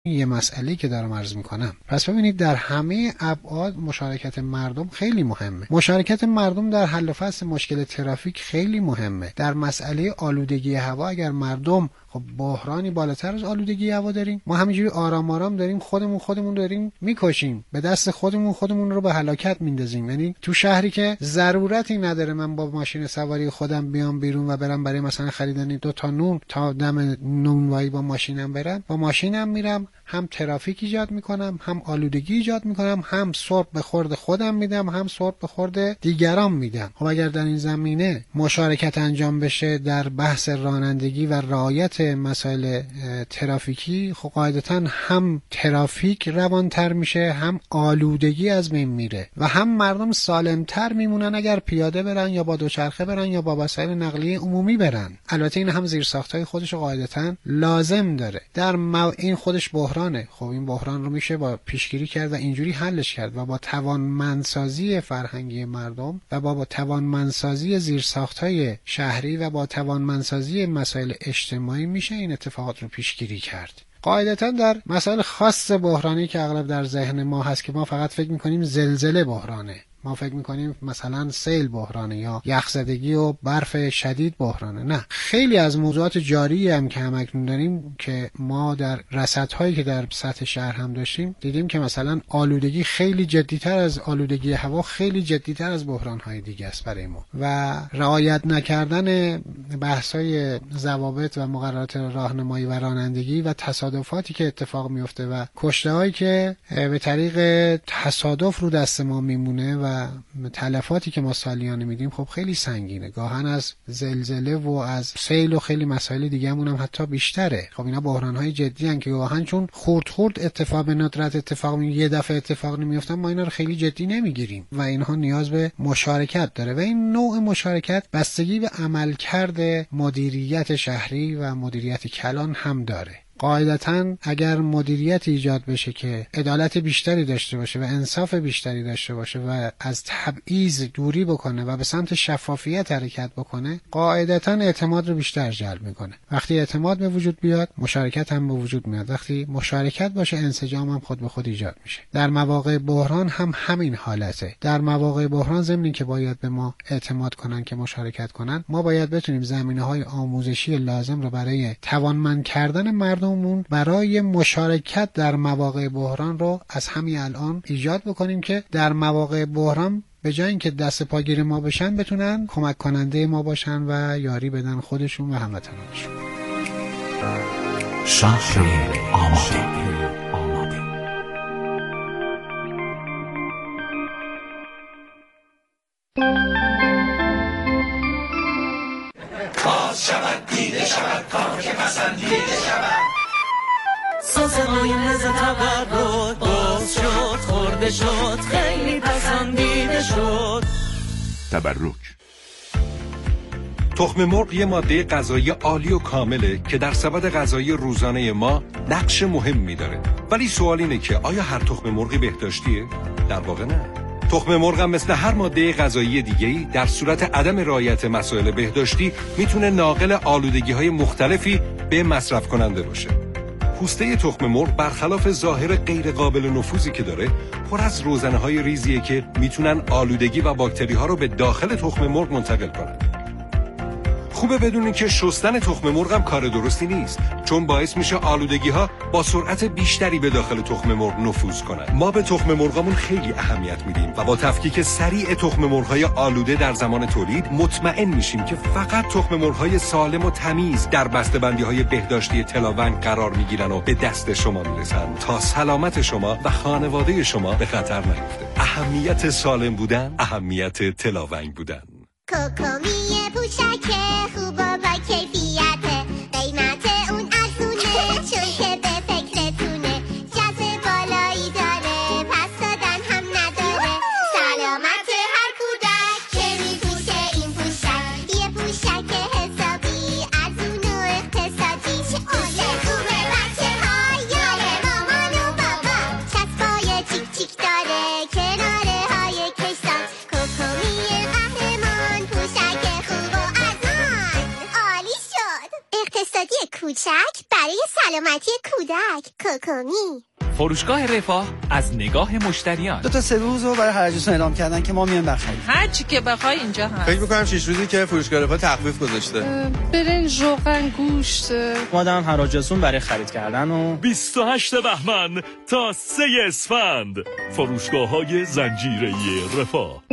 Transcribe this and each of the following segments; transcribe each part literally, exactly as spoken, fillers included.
یه مسئله که دارم عرض میکنم. پس ببینید در همه ابعاد مشارکت مردم خیلی مهمه. مشارکت مردم در حل و فصل مشکل ترافیک خیلی مهمه. در مسئله آلودگی هوا اگر مردم خب بحرانی بالاتر از آلودگی هوا داریم، ما همینجوری آرام آرام داریم خودمون خودمون داریم میکشیم، به دست خودمون خودمون رو به هلاکت میندازیم. یعنی تو شهری که ضرورتی نداره من با ماشین سواری خودم بیام بیرون و برم برای مثلا خریدن دو تا نون تا دم نونوایی با ماشینم برم، با ماشینم میرم، هم ترافیک ایجاد میکنم، هم آلودگی ایجاد میکنم، هم سرب به خورد خودم میدم، هم سرب به خورد دیگران میدم. خب اگر در این زمینه مشارکت انجام بشه در بحث رانندگی و رعایت مسائل ترافیکی، خب قاعدتا هم ترافیک روانتر میشه، هم آلودگی از بین میره و هم مردم سالمتر میمونن اگر پیاده برن یا با دوچرخه برن یا با وسایل نقلیه عمومی برن. البته این هم زیرساختهای خودش قاعدتا لازم داره. در مو... این خودش بحرانه. خب این بحران رو میشه با پیشگیری کرد و اینجوری حلش کرد و با توانمندسازی فرهنگی مردم و با, با توانمندسازی زیرساختهای شهری و با توانمندسازی مسائل اجتماعی میشه این اتفاقات رو پیشگیری کرد. قاعدتا در مسائل خاص بحرانی که اغلب در ذهن ما هست که ما فقط فکر میکنیم زلزله بحرانه، ما فکر میکنیم مثلا سیل بحرانه یا یخزدگی و برف شدید بحرانه. نه، خیلی از موضوعات جاری هم که همکنون داریم که ما در رصدهایی که در سطح شهر هم داشتیم دیدیم که مثلا آلودگی خیلی جدیتر از آلودگی هوا، خیلی جدیتر از بحرانهای دیگه است برای ما و رعایت نکردن بحث‌های ضوابط و مقررات راهنمایی و رانندگی و تصادفاتی که اتفاق میفته و کشته‌هایی که به طریق تصادف رو دست ما میمونه و تلفاتی که ما سالیانه میدیم خب خیلی سنگینه، گاهن از زلزله و از سیل و خیلی مسائل دیگه همون هم حتی بیشتره. خب اینا بحران‌های جدی ان که گاهن چون خورد خورد اتفاق به ندرت اتفاق می یه دفعه اتفاق نمیافتن ما اینا رو خیلی جدی نمیگیریم و اینها نیاز به مشارکت داره و این نوع مشارکت بستگی به عملکرد مدیریت شهری و مدیریت کلان هم داره. قاعدتاً اگر مدیریت ایجاد بشه که عدالت بیشتری داشته باشه و انصاف بیشتری داشته باشه و از تبعیض دوری بکنه و به سمت شفافیت حرکت بکنه، قاعدتاً اعتماد رو بیشتر جلب میکنه. وقتی اعتماد به وجود بیاد مشارکت هم به وجود میاد، وقتی مشارکت باشه انسجام هم خود به خود ایجاد میشه. در مواقع بحران هم همین حالته. در مواقع بحران ضمن که باید به ما اعتماد کنن که مشارکت کنن، ما باید بتونیم زمینه‌های آموزشی لازم رو برای توانمند کردن مردم برای مشارکت در مواقع بحران رو از همین الان ایجاد بکنیم که در مواقع بحران به جای اینکه دست پاگیر ما بشن بتونن کمک کننده ما باشن و یاری بدن خودشون و هموطنانشون. شهر آماده. باز شود دیده شود کار که پسندیده شود، سازمای مزه تبرد باز شد، خورده شد، خیلی پسندیده شد. تبرک تخم مرغ یه ماده غذایی عالی و کامله که در سبد غذایی روزانه ما نقش مهمی داره. ولی سوال اینه که آیا هر تخم مرغی بهداشتیه؟ در واقع نه. تخم مرغ هم مثل هر ماده غذایی دیگه‌ای در صورت عدم رعایت مسائل بهداشتی میتونه ناقل آلودگی‌های مختلفی به مصرف کننده باشه. پوسته تخم مرغ برخلاف ظاهر غیر قابل نفوذی که داره، پر از روزنه‌های ریزیه که میتونن آلودگی و باکتری‌ها رو به داخل تخم مرغ منتقل کنن. خوبه بدونین که شستن تخم مرغ هم کار درستی نیست، چون باعث میشه آلودگی‌ها با سرعت بیشتری به داخل تخم مرغ نفوذ کنن. ما به تخم مرغامون خیلی اهمیت میدیم و با تفکیک سریع تخم مرغ‌های آلوده در زمان تولید مطمئن میشیم که فقط تخم مرغ‌های سالم و تمیز در بسته‌بندی‌های بهداشتی تلاونگ قرار میگیرن و به دست شما میرسن تا سلامت شما و خانواده شما به خطر نیفته. اهمیت سالم بودن، اهمیت تلاونگ بودن. کوکومی پوشک خوب و با کیفیته، قیمت اون ارزونه چون که به فکرتونه، جذب بالایی داره پس دادن هم نداره، سلامت هر کودک که میپوشه این پوشک، یه پوشک حسابی ارزون و اقتصادی، چه خوبه بچه ها یاره مامان و بابا، چسبای چیک چیک داره کناره های کشتان، کوکومی قهرمان پوشک خوب و ارزان. سلامتی کودک کوکومی. فروشگاه رفاه از نگاه مشتریان. دو تا سه روز رو برای هرجشون اعلام کردن که ما میایم بخریم. هر چی که بخوای اینجا هست. فکر می‌کنم شش روزی که فروشگاه رفاه تخفیف گذاشته. برنج، روغن، گوشت. اومدم حراجتون برای خرید کردن و بیست و هشتم بهمن تا سوم اسفند فروشگاه‌های زنجیره‌ای رفاه.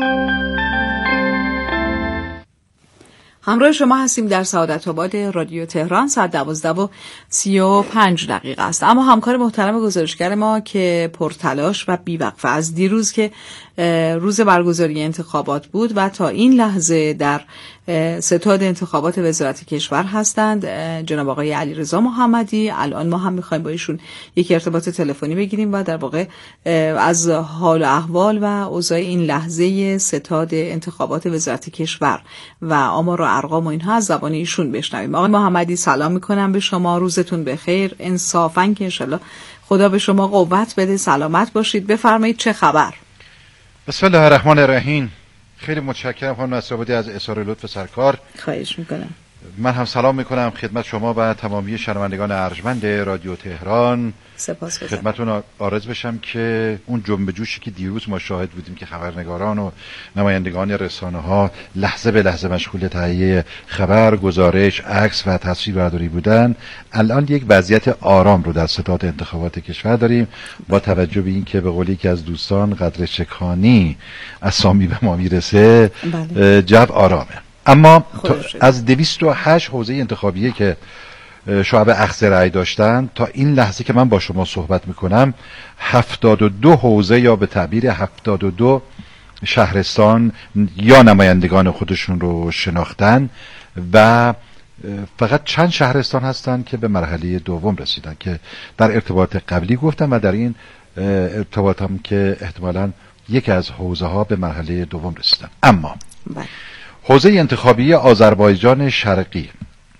همراه شما هستیم در سعادت آباد رادیو تهران. ساعت دوازده و سی و پنج دقیقه است. اما همکار محترم گزارشگر ما که پرتلاش و بیوقفه از دیروز که روز برگزاری انتخابات بود و تا این لحظه در ستاد انتخابات وزارت کشور هستند، جناب آقای علیرضا محمدی. الان ما هم می‌خوایم با ایشون یک ارتباط تلفنی بگیریم و در واقع از حال و احوال و اوضاع این لحظه ستاد انتخابات وزارت کشور و آمار و ارقام و اینها از زبان ایشون بشنویم. آقای محمدی سلام می‌کنم به شما، روزتون بخیر. انصافاً که انشالله خدا به شما قوت بده، سلامت باشید. بفرمایید چه خبر؟ بسم الله الرحمن الرحیم. خیلی متشکرم خانم نصرآبادی از اظهار لطف سرکار. خواهش میکنم. من هم سلام میکنم خدمت شما و تمامی شنوندگان ارجمند رادیو تهران. سپاسگزارم. خدمتتون عرض بشم که اون جنب جوشی که دیروز ما شاهد بودیم که خبرنگاران و نمایندگان رسانه ها لحظه به لحظه مشغول تهیه خبر، گزارش، عکس و تصویربرداری بودن، الان یک وضعیت آرام رو در ستاد انتخابات کشور داریم با توجه به این که به قولی که از دوستان قدر چکانی اسامی به ما میرسه. بله. جو آرامه. اما از دویست و هشت حوزه انتخابیه که شعب اخذ رأی داشتن تا این لحظه که من با شما صحبت میکنم هفتاد و دو حوزه یا به تعبیر هفتاد و دو شهرستان یا نمایندگان خودشون رو شناختن و فقط چند شهرستان هستن که به مرحله دوم رسیدن که در ارتباط قبلی گفتم و در این ارتباط هم که احتمالاً یکی از حوزه ها به مرحله دوم رسیدن. اما حوزه انتخابی آذربایجان شرقی،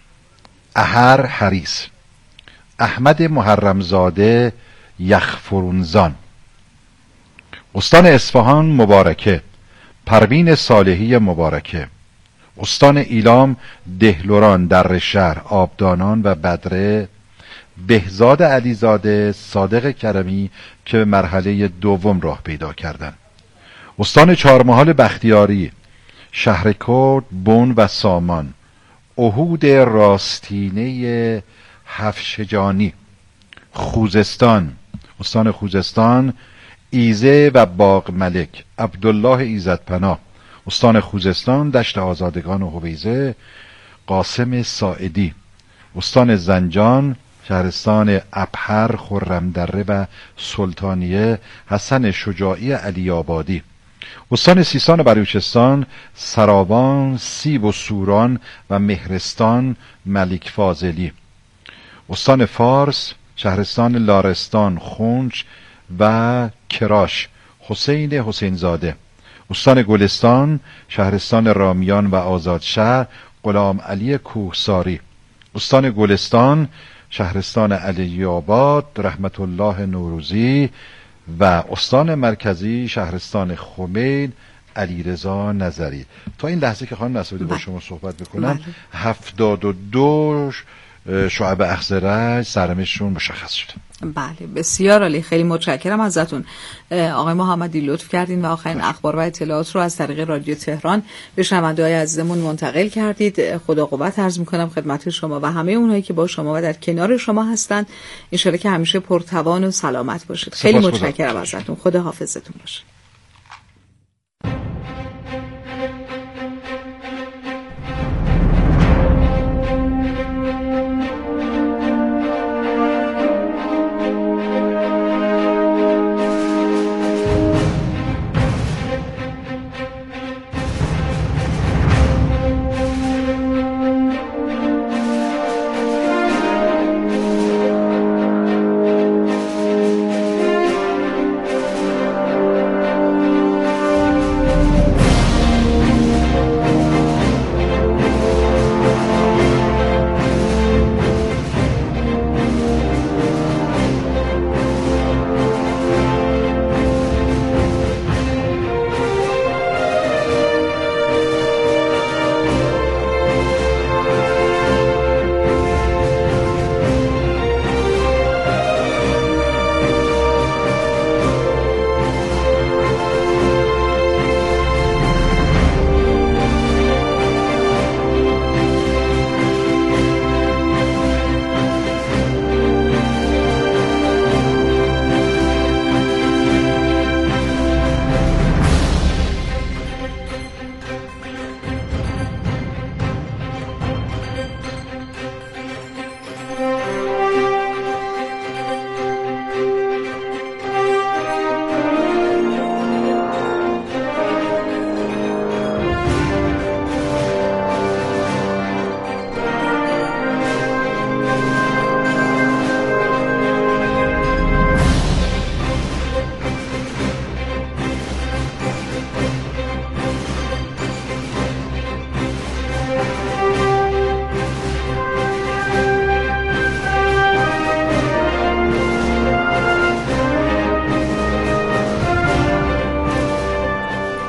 احر حریس، احمد محرمزاده یخفرونزان، استان اصفهان مبارکه، پروین صالحی مبارکه، استان ایلام دهلوران، در شهر، آبدانان و بدره، بهزاد علیزاده، صادق کرمی که مرحله دوم راه پیدا کردند. استان چهارمحال بختیاری، شهرکرد، بون و سامان، احود راستینه هفشجانی، خوزستان، استان خوزستان، ایزه و باغ ملک، عبدالله ایزدپناه، استان خوزستان، دشت آزادگان و هویزه، قاسم ساعدی، استان زنجان، شهرستان ابحر، خرمدره و سلطانیه، حسن شجاعی علی آبادی، استان سیستان و بلوچستان، سراوان، سیب و سوران و مهرستان، ملک فاضلی، استان فارس، شهرستان لارستان، خونچ و کراش، حسین حسینزاده، استان گلستان، شهرستان رامیان و آزادشهر، غلام علی کوهساری، استان گلستان، شهرستان علی آباد، رحمت الله نوروزی و استان مرکزی، شهرستان خمین، علیرضا نظری. تا این لحظه که خانم نصرآبادی با شما صحبت بکنم هفتاد و دو شعب اخذ رأی سرمشون مشخص شده. بله بسیار عالی، خیلی متشکرم ازتون آقای محمدی، لطف کردین و آخرین اخبار و اطلاعات رو از طریق رادیو تهران به شنونده‌های عزیزمون منتقل کردید. خدا قوت عرض می‌کنم خدمت شما و همه اونهایی که با شما و در کنار شما هستند. ان شاءالله که همیشه پرتوان و سلامت باشید. خیلی متشکرم ازتون. خدا حافظتون باشه.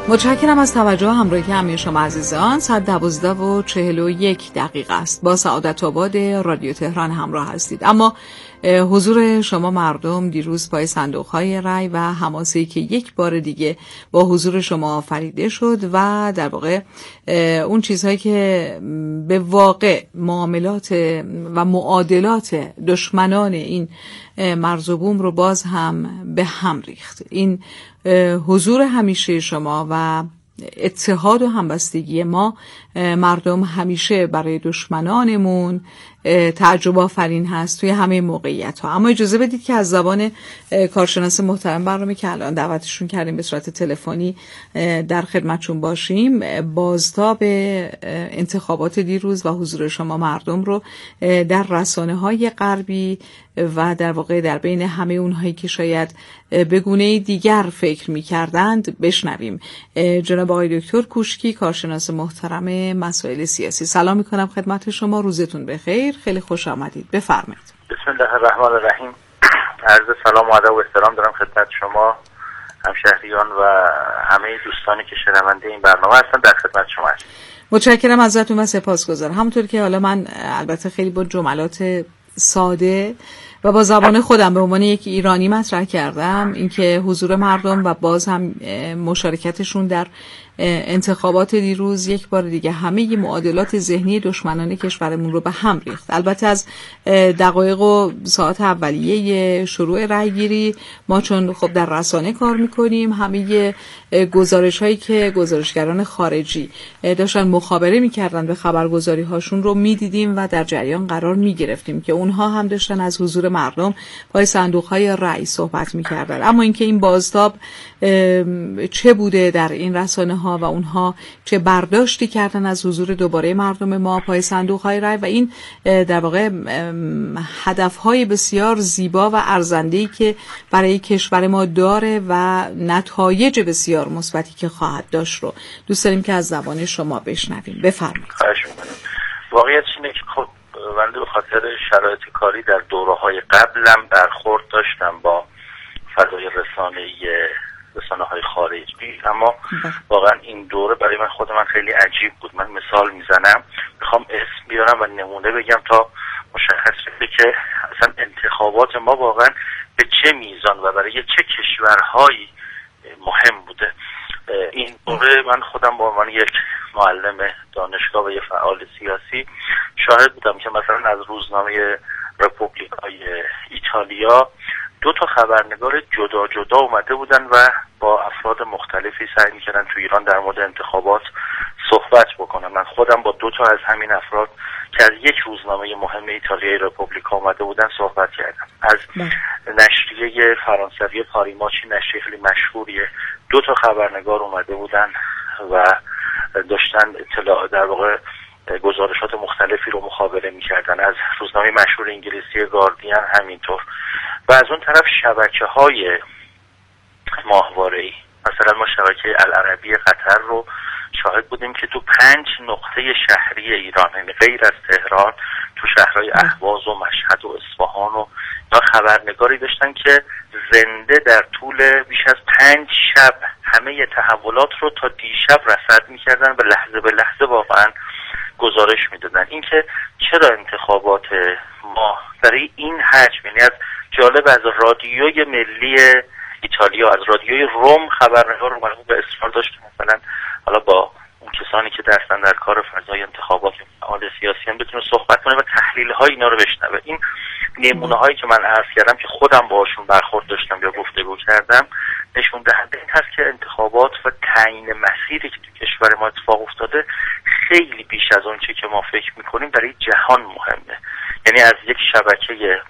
متشکرم از توجه همراهی همه شما عزیزان. ساعت دوازده و چهل و یک دقیقه است. با سعادت آباد رادیو تهران همراه هستید. اما حضور شما مردم دیروز پای صندوق‌های رای و حماسه‌ای که یک بار دیگه با حضور شما آفریده شد و در واقع اون چیزهایی که به واقع معاملات و معادلات دشمنان این مرز و بوم رو باز هم به هم ریخت. این حضور همیشه شما و اتحاد و همبستگی ما مردم همیشه برای دشمنانمون تعجب آفرین هست توی همه موقعیت ها. اما اجازه بدید که از زبان کارشناس محترم برنامه که الان دعوتشون کردیم به صورت تلفنی در خدمتشون باشیم، بازتاب انتخابات دیروز و حضور شما مردم رو در رسانه های غربی و در واقع در بین همه اونهایی که شاید به گونه دیگر فکر می‌کردند بشنویم. جناب آقای دکتر کوشکی، کارشناس محترم مسائل سیاسی، سلام می‌کنم خدمت شما. روزتون بخیر، خیلی خوش آمدید. بفرمایید. بسم الله الرحمن الرحیم. عرض سلام و ادب و احترام دارم خدمت شما همشهریان و همه دوستانی که شنونده این برنامه هستن. در خدمت شما هستم. متشکرم ازتون و سپاسگزارم. همونطور که حالا من البته خیلی با جملات ساده و با زبان خودم به عنوان یک ایرانی مطرح کردم، اینکه حضور مردم و باز هم مشارکتشون در انتخابات دیروز یک بار دیگه همه معادلات ذهنی دشمنان کشورمون رو به هم ریخت. البته از دقایق و ساعت اولیه شروع رأیگیری ما چون خب در رسانه کار میکنیم، همه گزارش هایی که گزارشگران خارجی داشتن مخابره میکردن به خبرگزاری هاشون رو میدیدیم و در جریان قرار میگرفتیم که اونها هم داشتن از حضور مردم پای صندوق های رأی صحبت میکردن. اما اینکه این بازتاب چه بوده در این رسانه ها و اونها چه برداشتی کردن از حضور دوباره مردم ما پای صندوق های رای و این در واقع هدف های بسیار زیبا و ارزنده‌ای که برای کشور ما داره و نتایج بسیار مثبتی که خواهد داشت رو دوست داریم که از زبان شما بشنویم. بفرمایید. خواهش می‌کنم. واقعیت اینه که خب من به خاطر شرایط کاری در دوره‌های قبلم برخورد داشتم با فضای رسانه‌ای رسانه‌های خارجی، اما واقعا این دوره برای من خود من خیلی عجیب بود. من مثال میزنم، میخوام اسم بیارم و نمونه بگم تا مشخص بشه که اصلا انتخابات ما واقعا به چه میزان و برای چه کشورهایی مهم بوده. این دوره من خودم به عنوان یک معلم دانشگاه و یک فعال سیاسی شاهد بودم که مثلا از روزنامه رپوبلیکای ایتالیا دو تا خبرنگار جدا جدا اومده بودن و با افراد مختلفی سعی می‌کردن تو ایران در مورد انتخابات صحبت بکنن. من خودم با دو تا از همین افراد که از یک روزنامه مهم ایتالیای رپوبلیکا اومده بودن صحبت کردم. از نشریه فرانسوی پاریماچی، نشریه خیلی مشهوریه، دو تا خبرنگار اومده بودن و داشتن اطلاع در واقع گزارشات مختلفی رو مخابره می‌کردن. از روزنامه مشهور انگلیسی گاردین همینطور. و از اون طرف شبکه‌های ماهواره‌ای، مثلا ما شبکه العربی قطر رو شاهد بودیم که تو پنج نقطه شهری ایران، یعنی غیر از تهران، تو شهرهای اهواز و مشهد و اصفهان و یا خبرنگاری داشتن که زنده در طول بیش از پنج شب همه تحولات رو تا دیشب رصد می‌کردن و لحظه به لحظه واقعا گزارش میدادن. اینکه چرا انتخابات ما برای این حجم، یعنی از جالب از رادیوی ملی ایتالیا، از رادیوی روم خبرنگار رو مربوط به اصرار داشت مثلا حالا با اون کسانی که درسن در کار فضای انتخابات فعال سیاسی هم بتونه صحبت کنه و تحلیل های اینا رو بشنوه. این نمونه هایی که من عرض کردم که خودم باهاشون برخورد داشتم یا گفتگو کردم نشون دهنده این هست که انتخابات و تعیین مسیری که تو کشور ما اتفاق افتاده خیلی بیش از اون چی که ما فکر میکنیم برای جهان مهمه. یعنی از یک شبکه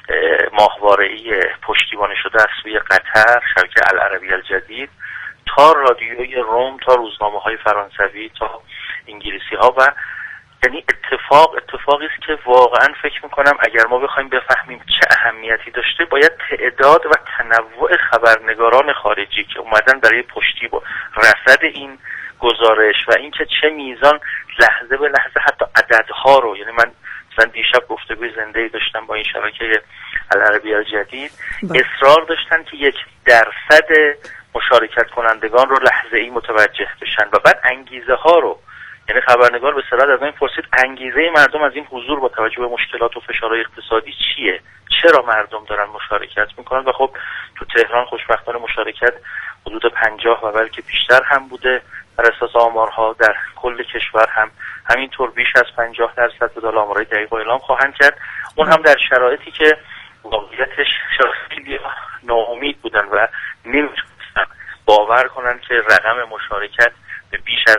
ماهواره‌ای پشتیبانی شده از سوی قطر، شبکه العربی الجدید، تا رادیوی روم، تا روزنامه‌های فرانسوی، تا انگلیسی ها و یعنی اتفاق اتفاقی است که واقعا فکر میکنم اگر ما بخوایم بفهمیم چه اهمیتی داشته باید تعداد و تنوع خبرنگاران خارجی که اومدن برای پشتی با رصد این گزارش و اینکه چه میزان لحظه به لحظه حتی عددها رو، یعنی من مثلا دیشب گفتگوی زنده‌ای داشتم با این شبکه العربیه الجدید، اصرار داشتن که یک درصد مشارکت کنندگان رو لحظه‌ای متوجه بشن و بعد انگیزه ها رو، یعنی خبرنگار به صراحت از این پرسید انگیزه مردم از این حضور با توجه به مشکلات و فشارهای اقتصادی چیه؟ چرا مردم دارن مشارکت میکنن؟ و خب تو تهران خوشبختانه مشارکت حدود پنجاه و بلکه بیشتر هم بوده بر اساس آمارها. در کل کشور هم همینطور بیش از پنجاه درصد به دال آمارهای دقیق اعلام خواهند کرد. اون هم در شرایطی که واقعیتش خیلی ناامید بودن و نمیتونستن باور کنن که رقم مشارکت به بیش از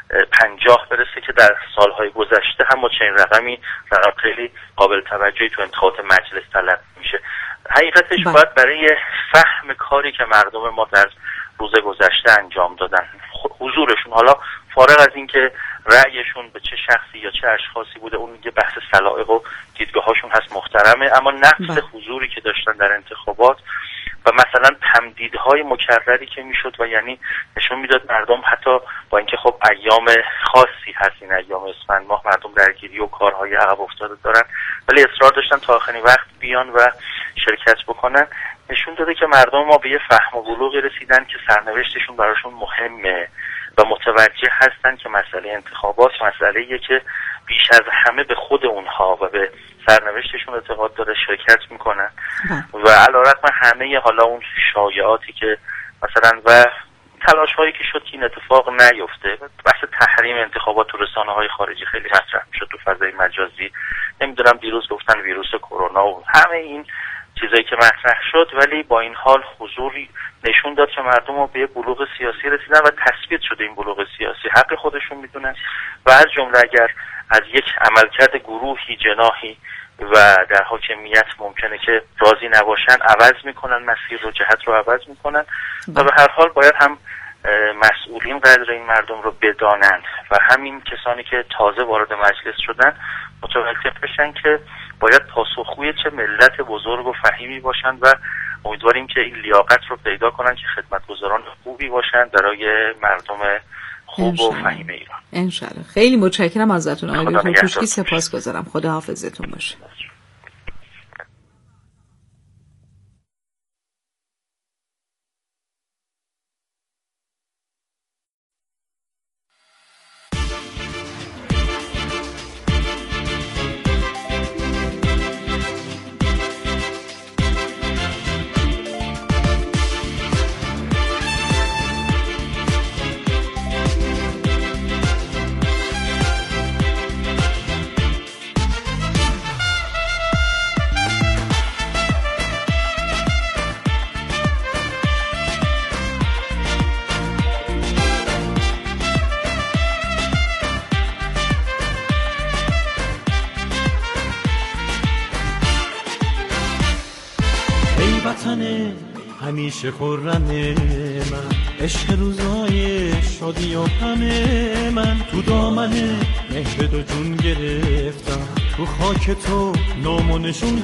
پنجاه برسه که در سالهای گذشته هم با چنین رقمی رقم خیلی قابل توجهی تو انتخابات مجلس طلب میشه. حقیقتش با. باید برای فهم کاری که مردم ما در روز گذشته انجام دادن، حضورشون، حالا فارغ از این که رأیشون به چه شخصی یا چه اشخاصی بوده، اون یه بحث سلائق و دیدگاهاشون هست، محترمه، اما نفس حضوری که داشتن در انتخابات و مثلا تمدیدهای مکرری که میشد و یعنی نشون میداد مردم حتی با اینکه خب ایام خاصی هست این ایام اسفند ماه، مردم درگیری و کارهای عقب افتاده دارن ولی اصرار داشتن تا آخرین وقت بیان و شرکت بکنن، نشون داده که مردم ما به یه فهم و بلوغی رسیدن که سرنوشتشون براشون مهمه و متوجه هستن که مسئله انتخابات مسئله‌ایه که بیش از همه به خود اونها و به سرنوشتشون اعتقاد داره، شرکت میکنن و علیرغم همه حالا اون شایعاتی که مثلا و تلاش هایی که شد که این اتفاق نیفته، بحث تحریم انتخابات تو رسانه های خارجی خیلی مطرح شد تو فضای مجازی، نمیدونم دیروز گفتن ویروس کرونا و همه این چیزایی که مطرح شد، ولی با این حال حضوری نشون داد که مردم رو به یه بلوغ سیاسی رسیدن و تثبیت شده این بلوغ سیاسی حق خودشون میدونن و از جمله اگر از یک عملکرد گروهی جناحی و در حاکمیت ممکنه که راضی نباشن عوض میکنن مسیر رو، جهت رو عوض میکنن و به هر حال باید هم مسئولین قدر این مردم رو بدانند و همین کسانی که تازه وارد مجلس شدن متوجه بشن که باید پاسخگوی چه ملت بزرگ و فهیمی باشند و امیدواریم که این لیاقت رو پیدا کنن که خدمتگزاران خوبی باشند برای مردم خوب و فهیم ایران. انشالله. خیلی متشکرم ازتون آقای دکتر کوشکی، سپاسگزارم. خدا حافظتون باشه. همیشه خرم من، عشق روزای شادی و همه من، تو دامنه مهر دو جون گرفتم، تو خاک تو نام و نشون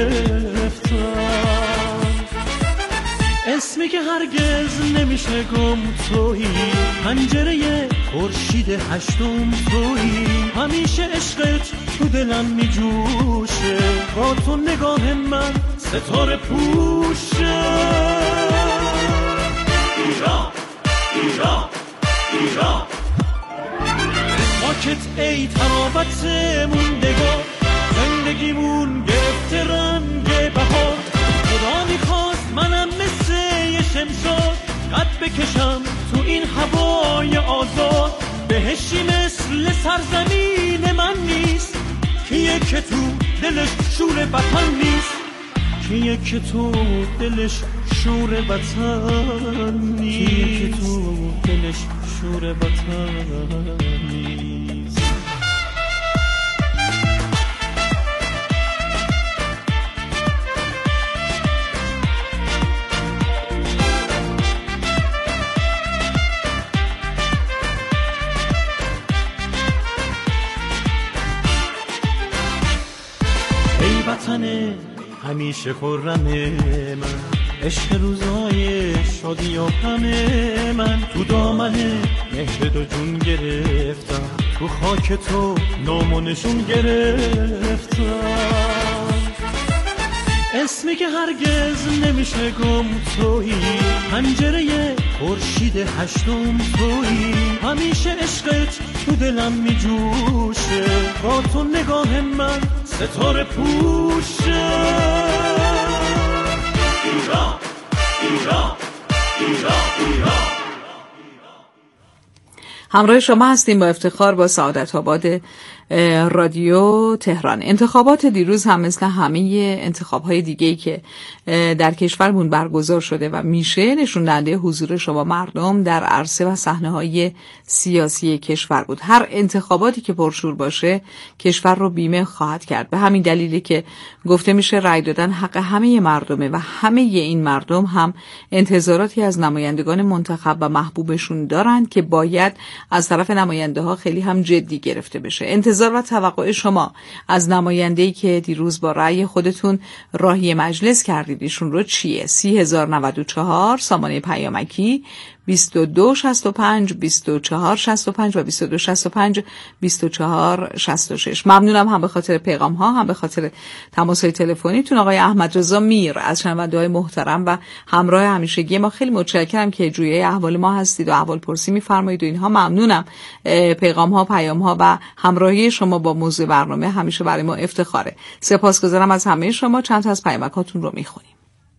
گرفتم، اسمی که هرگز نمیشه گم تویی، پنجره خورشید هشتم تویی، همیشه عشقت تو دلم میجوشه، با تو نگاه من ستاره پوشه. ایران ایران ایران ماکت ای تراوت موندگار، زندگیمون گرفته رنگ بهار، خدا میخواست منم مثل یه شمشاد قد بکشم تو این هوای آزاد، بهشی مثل سرزمین من نیست، کیه که تو دلش شور وطن نیست، کیه که تو دلش شور وطن نیست، کیه که تو دلش شور وطن نیست. ای وطن همیشه خرم من، عشق روزای شادی و همه من، تو دامنه مهر دو جون گرفتم، تو خاک تو نامونشون گرفتم، اسمی که هرگز نمیشه گم تویی، پنجره خورشید هشتم تویی، همیشه عشقت تو دلم میجوشه، با تو نگاه من ستاره پوشه. ایران ایران ایران ایران. همراه شما هستیم با افتخار با سعادت آباد رادیو تهران. انتخابات دیروز هم مثل همه انتخاب‌های دیگه‌ای که در کشورمون برگزار شده و میشه نشون دهنده حضور شما مردم در عرصه و صحنه‌های سیاسی کشور بود. هر انتخاباتی که پرشور باشه کشور رو بیمه خواهد کرد. به همین دلیلی که گفته میشه رأی دادن حق همه مردمه و همه این مردم هم انتظاراتی از نمایندگان منتخب و محبوبشون دارند که باید از طرف نماینده‌ها خیلی هم جدی گرفته بشه. انتظار و توقع شما از نماینده‌ای که دیروز با رأی خودتون راهی مجلس کردید ایشون رو چیه؟ سی هزار و نود و چهار سامانه پیامکی بیست و دو شصت و پنج بیست و چهار شصت و پنج و بیست و دو شصت و پنج بیست و چهار شصت و شش. ممنونم هم به خاطر پیغام ها هم به خاطر تماس های تلفنیتون. آقای احمد رضا میر از شنونده‌های محترم و همراه همیشگی ما، خیلی متشکرم که جویای احوال ما هستید و احوال پرسی می‌فرمایید و اینها. ممنونم. پیغام ها، پیام ها و همراهی شما با موضوع برنامه همیشه برای ما افتخاره. سپاسگزارم از همه شما. چند تا از پیامکاتون رو می‌خونیم.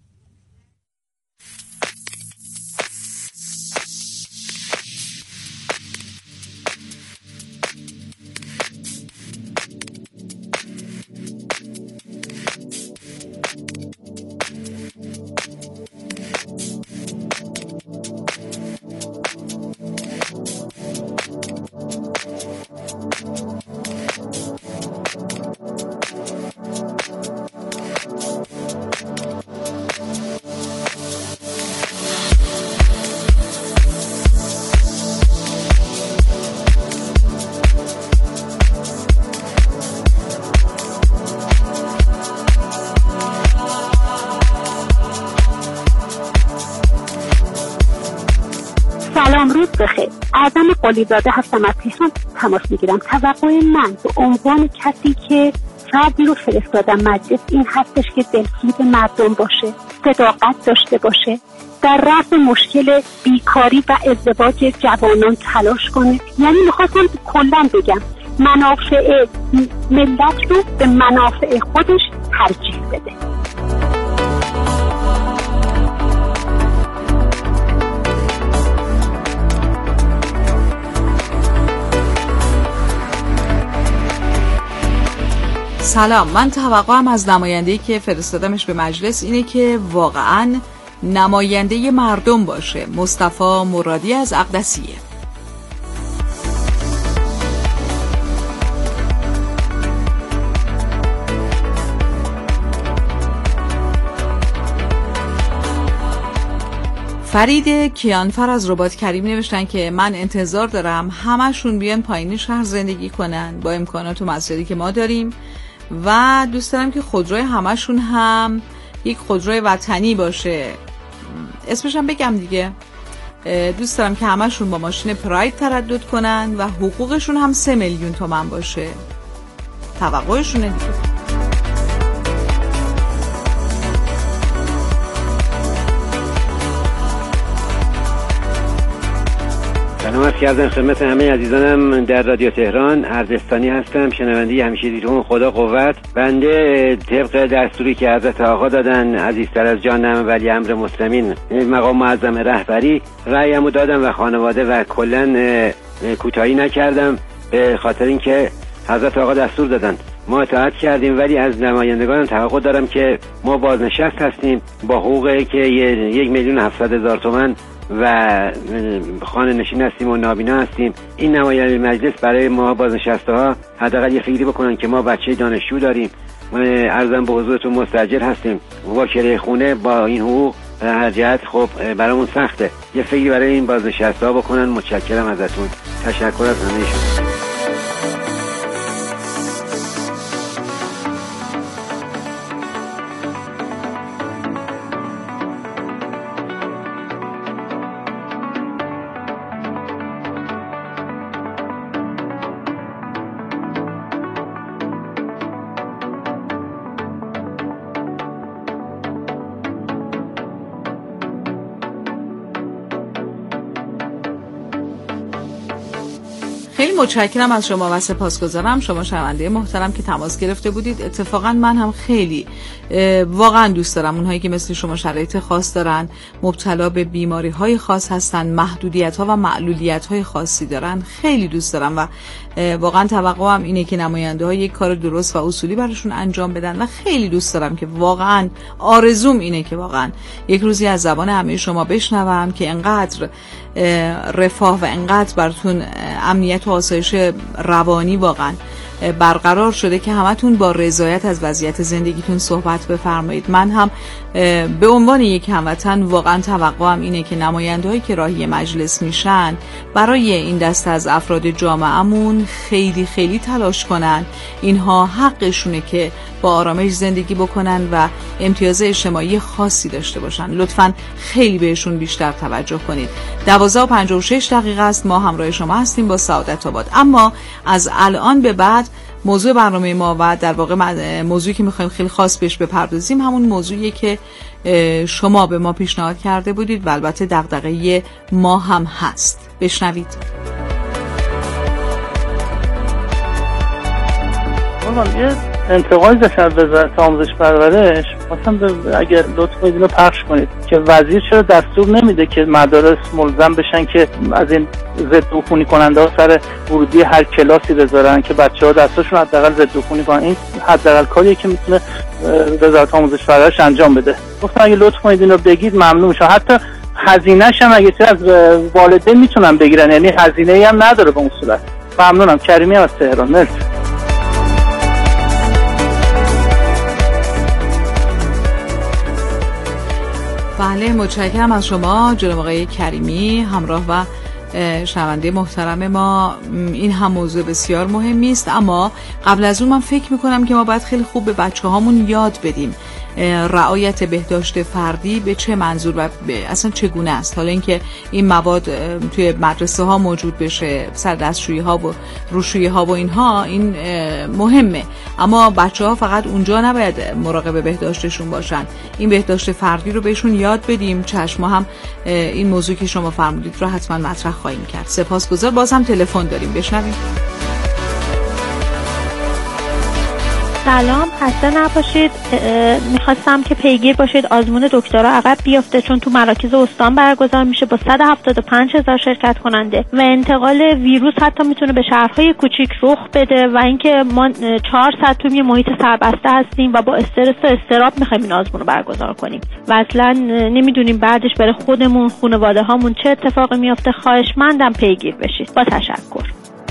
سلام، روز بخیر. اعظم قلیزاده هستم، از تهران تماس میگیرم. توقع من به عنوان کسی که فردی رو فرستادم مجلس این هستش که دلسوز مردم باشه، صداقت داشته باشه، در رفع مشکل بیکاری و ازدواج جوانان تلاش کنه. یعنی میخواستم کلا بگم منافع ملت رو به منافع خودش ترجیح بده. سلام، من توقعم از نماینده‌ای که فرستادمش به مجلس اینه که واقعاً نماینده مردم باشه. مصطفی مرادی از اقدسیه. فرید کیانفر از رباط کریم نوشتن که من انتظار دارم همشون بیان پایین شهر زندگی کنن با امکانات و مسائلی که ما داریم و دوست دارم که خودروی همشون هم یک خودروی وطنی باشه. اسمش هم بگم دیگه. دوست دارم که همشون با ماشین پراید تردد کنن و حقوقشون هم سه میلیون تومان باشه. توقعشونه دیگه. سلام عرض کردم خدمت همه عزیزانم در رادیو تهران. اردستانی هستم، شنونده همیشگیتون. خدا قوت. بنده طبق دستوری که حضرت آقا دادن عزیزتر از جانم ولی امر مسلمین مقام معظم رهبری رأیمو دادم و خانواده و کلا کوتاهی نکردم به خاطر اینکه حضرت آقا دستور دادن. ما اطاعت کردیم ولی از نمایندگانم توقع دارم که ما بازنشست هستیم با حقوقی که یک میلیون هفتصد هزار تومان و خانه نشین هستیم و نابینا هستیم. این نماینده مجلس برای ما بازنشسته ها حداقل یه فکری بکنن که ما بچه دانشجو داریم. عرضم به حضورتون مستاجر هستیم با کرایه خونه، با این حقوق هر جهت خب برامون سخته. یه فکری برای این بازنشسته ها بکنن. متشکرم ازتون. تشکر از همه شما. خیلی متشکرم از شما و سپاسگزارم شما شنونده محترم که تماس گرفته بودید. اتفاقا من هم خیلی واقعا دوست دارم اونهایی که مثل شما شرایط خاص دارن، مبتلا به بیماری‌های خاص هستن، محدودیت‌ها و معلولیت‌های خاصی دارن، خیلی دوست دارم و واقعا توقعم اینه که نماینده‌ها یک کار درست و اصولی براشون انجام بدن و خیلی دوست دارم که واقعا آرزوم اینه که واقعا یک روزی از زبان همه شما بشنوم که انقدر رفاه و انقدر براتون امنیت و آسایش روانی واقعا برقرار شده که همتون با رضایت از وضعیت زندگیتون صحبت بفرمایید. من هم به عنوان یک هموطن واقعا توقعم اینه که نماینده‌هایی که راهی مجلس میشن برای این دسته از افراد جامعهمون خیلی خیلی تلاش کنن. اینها حقشونه که با آرامش زندگی بکنن و امتیاز اجتماعی خاصی داشته باشن. لطفاً خیلی بهشون بیشتر توجه کنید. دوازده و پنجاه و شش دقیقه است، ما همراه شما هستیم با سعادت آباد. اما از الان به بعد موضوع برنامه ما و در واقع موضوعی که میخوایم خیلی خاص بهش بپردازیم همون موضوعیه که شما به ما پیشنهاد کرده بودید و البته دغدغه ما هم هست. بشنوید. یه انتقال داشت از وزارت آموزش پرورش، مثلا اگر لطف کنید اینو پخش کنید که وزیر چرا دستور نمیده که مدارس ملزم بشن که از این ضد عفونی کننده ها سر ورودی هر کلاسی بذارن که بچه‌ها دستاشون حداقل ضد عفونی کنن. این حداقل کاریه که میتونه وزارت آموزش پرورش انجام بده. گفتم اگه لطف کنید اینو بگید ممنون میشم. حتی هزینه‌ش هم اگه از والدین میتونن بگیرن، یعنی هزینه‌ای هم نداره به اون صورت. ممنونم. کریمی از تهران. مرسی. بله متشکرم از شما جناب آقای کریمی همراه و شنونده محترم ما. این هم موضوع بسیار مهمی است، اما قبل از اون من فکر میکنم که ما باید خیلی خوب به بچه هامون یاد بدیم رعایت بهداشت فردی به چه منظور و اصلا چگونه است. حالا اینکه این مواد توی مدرسه ها موجود بشه، سر دستشویی ها و روشویی ها و اینها، این مهمه، اما بچه ها فقط اونجا نباید مراقب بهداشتشون باشن. این بهداشت فردی رو بهشون یاد بدیم. چشم، ما هم این موضوع که شما فرمودید رو حتما مطرح خواهیم کرد. سپاسگزار. باز هم تلفن داریم، بشنویم. سلام، خسته نباشید. میخواستم که پیگیر باشید آزمون دکترا عقب بیافته، چون تو مراکز استان برگزار میشه با صد و هفتاد و پنج هزار شرکت کننده و انتقال ویروس حتی میتونه به شهرهای کوچیک رخ بده و اینکه ما چهار ساعت توی یه محیط سربسته هستیم و با استرس و اضطراب میخوایم این آزمون رو برگزار کنیم و اصلا نمیدونیم بعدش برای خودمون، خانواده هامون چه اتفاقی میافته. خواهشمندم پیگیر بشید. با تشکر.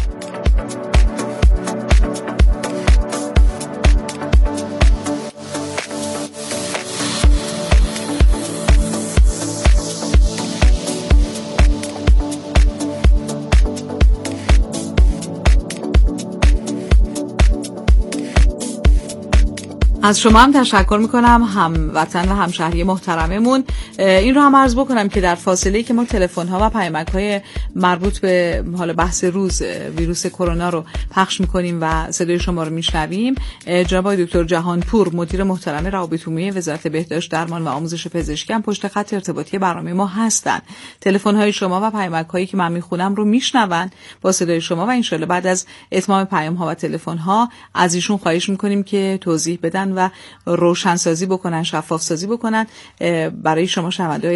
از شما هم تشکر میکنم، هموطن و همشهری محترممون. این رو هم عرض بکنم که در فاصله که ما تلفن ها و پیامک های مربوط به حالا بحث روز ویروس کرونا رو پخش میکنیم و صدای شما رو میشنویم، جناب دکتر جهانپور مدیر محترم روابط عمومی وزارت بهداشت، درمان و آموزش پزشکی هم پشت خط ارتباطی برنامه ما هستن. تلفن های شما و پیامک هایی که من میخونم رو میشنون با صدای شما و ان شاءالله بعد از اتمام پیام ها و تلفن ها از ایشون خواهش میکنیم که توضیح بدن و روشنسازی بکنن، شفاف سازی بکنن برای شما شنونده